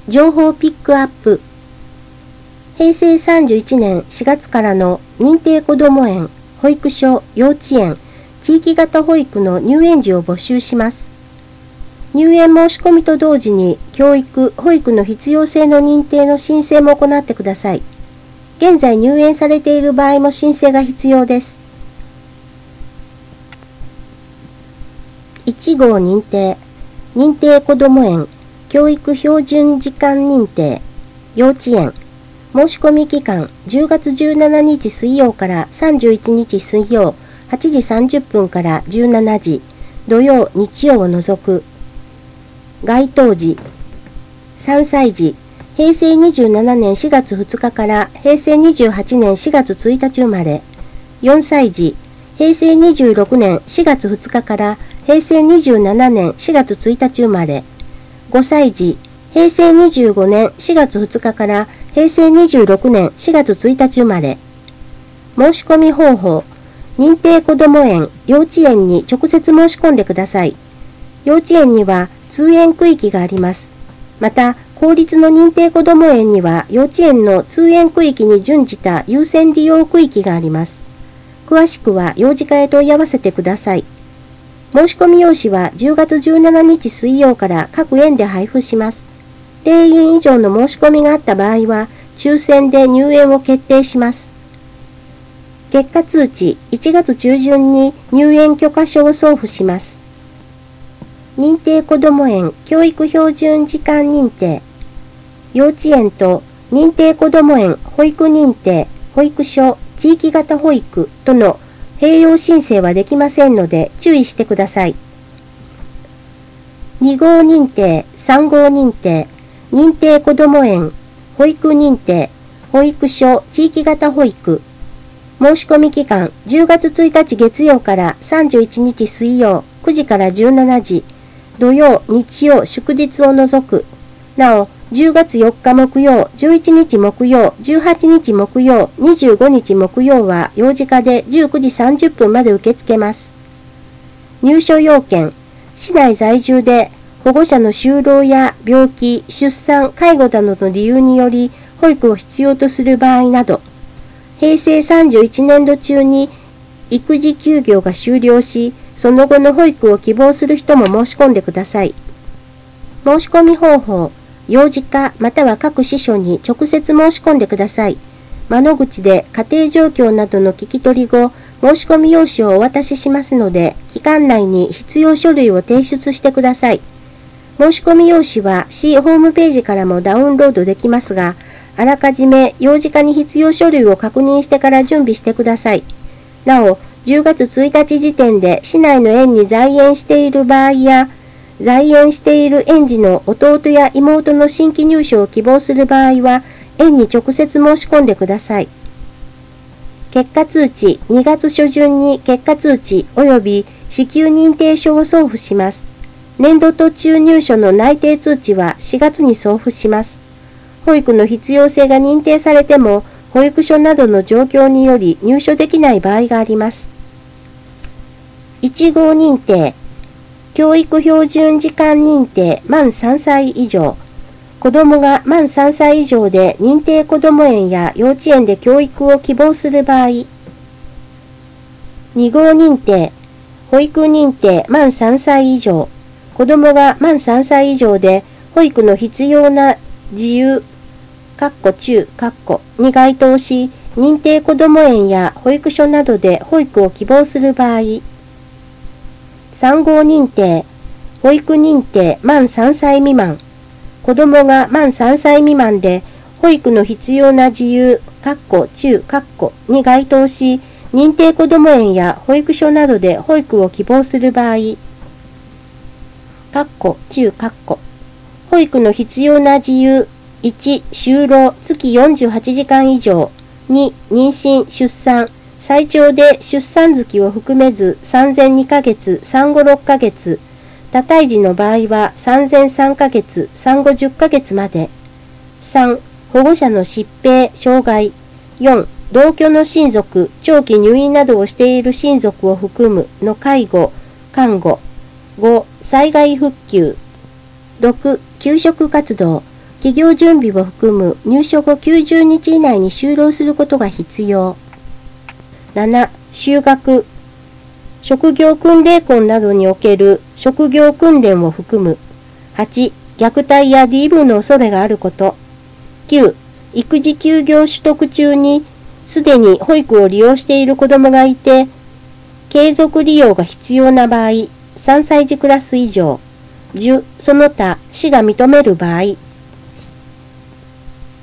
情報ピックアップ。平成31年4月からの認定こども園、保育所、幼稚園、地域型保育の入園時を募集します。入園申し込みと同時に教育・保育の必要性の認定の申請も行ってください。現在入園されている場合も申請が必要です。1号認定、認定こども園、教育標準時間認定、幼稚園、申し込み期間10月17日水曜から31日水曜8時30分から17時、土曜・日曜を除く。該当時、3歳児、平成27年4月2日から平成28年4月1日生まれ、4歳児、平成26年4月2日から平成27年4月1日生まれ、5歳児、平成25年4月2日から平成26年4月1日生まれ。申し込み方法、認定こども園、幼稚園に直接申し込んでください。幼稚園には通園区域があります。また、公立の認定こども園には幼稚園の通園区域に準じた優先利用区域があります。詳しくは幼児課へ問い合わせてください。申し込み用紙は10月17日水曜から各園で配布します。定員以上の申し込みがあった場合は、抽選で入園を決定します。結果通知、1月中旬に入園許可書を送付します。認定こども園教育標準時間認定、幼稚園と認定こども園保育認定、保育所、地域型保育との併用申請はできませんので注意してください。2号認定、3号認定、認定こども園、保育認定、保育所、地域型保育。申し込み期間10月1日月曜から31日水曜9時から17時、土曜、日曜、祝日を除く。なお、10月4日木曜、11日木曜、18日木曜、25日木曜は幼児課で19時30分まで受け付けます。入所要件、市内在住で保護者の就労や病気、出産、介護などの理由により保育を必要とする場合など、平成31年度中に育児休業が終了し、その後の保育を希望する人も申し込んでください。申し込み方法、幼児課または各支所に直接申し込んでください。窓口で家庭状況などの聞き取り後、申し込み用紙をお渡ししますので、期間内に必要書類を提出してください。申し込み用紙は市ホームページからもダウンロードできますが、あらかじめ幼児課に必要書類を確認してから準備してください。なお、10月1日時点で市内の園に在園している場合や、在園している園児の弟や妹の新規入所を希望する場合は、園に直接申し込んでください。結果通知、2月初旬に結果通知及び支給認定書を送付します。年度途中入所の内定通知は4月に送付します。保育の必要性が認定されても、保育所などの状況により入所できない場合があります。1号認定、教育標準時間認定満3歳以上、子どもが満3歳以上で認定こども園や幼稚園で教育を希望する場合、2号認定、保育認定満3歳以上、子どもが満3歳以上で保育の必要な自由、中、に該当し、認定こども園や保育所などで保育を希望する場合、3号認定、保育認定満3歳未満、子どもが満3歳未満で保育の必要な自由、中、に該当し、認定こども園や保育所などで保育を希望する場合、中、保育の必要な自由、1、就労月48時間以上、2、妊娠、出産、最長で出産月を含めず産前2ヶ月、産後6ヶ月、多胎児の場合は産前3ヶ月、産後10ヶ月まで。3、保護者の疾病、障害。4、同居の親族、長期入院などをしている親族を含むの介護、看護。5、災害復旧。6、給食活動。 企業準備を含む入所後90日以内に就労することが必要。7、就学。職業訓練校などにおける職業訓練を含む。8、虐待や DV の恐れがあること。9、育児休業取得中にすでに保育を利用している子どもがいて、継続利用が必要な場合、3歳児クラス以上。10、その他、市が認める場合。